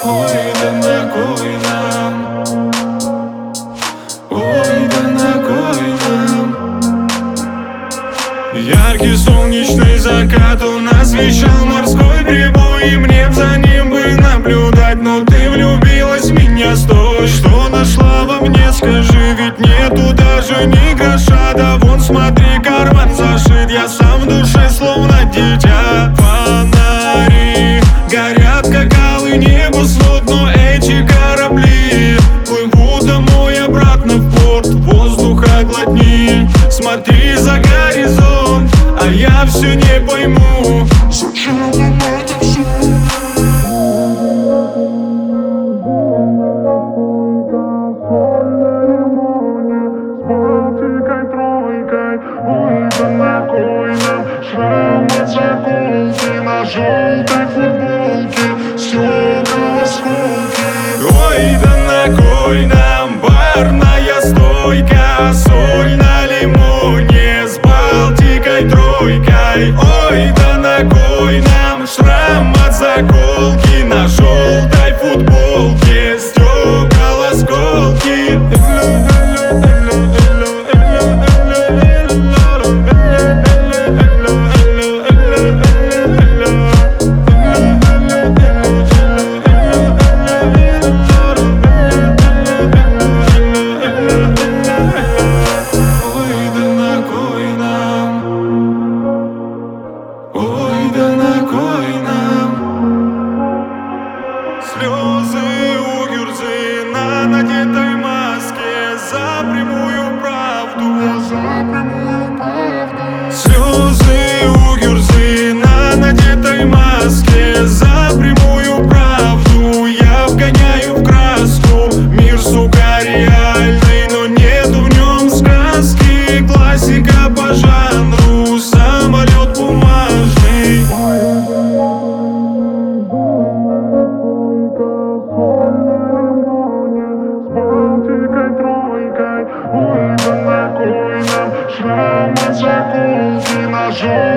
Ой, да на кой нам? Ой, да на кой нам? Яркий солнечный закат, он освещал морской прибой, и мне за ним бы наблюдать. Но ты влюбилась в меня, стой. Что нашла во мне, скажи, ведь нету даже ни гроша. Да вон смотри, карман зашит, я сам в душе словно дитя. Фонари горят, как алый небосвод, но эти корабли плывут домой обратно в порт. Воздуха глотни, смотри за горизонт, а я все не пойму, зачем нам это все? Ой, да на кой нам шрам от заколки на желтой футболке, стекла осколки. Ой, да на кой нам барная стойка, соль на лимоне с Балтикой тройкой. Ой, да на кой нам шрам от заколки на желтой футболке, стекла осколки. Слезы у Гюрзы на надетой маске за прямую правду, за прямую правду. Слезы у Гюрзы на надетой маске за прямую правду. Я вгоняю в краску мир, сука, реальный, но нету в нем сказки. Классика по жанру, самолет бумажный. Ой, да на кой нам шрам от заколки на желтой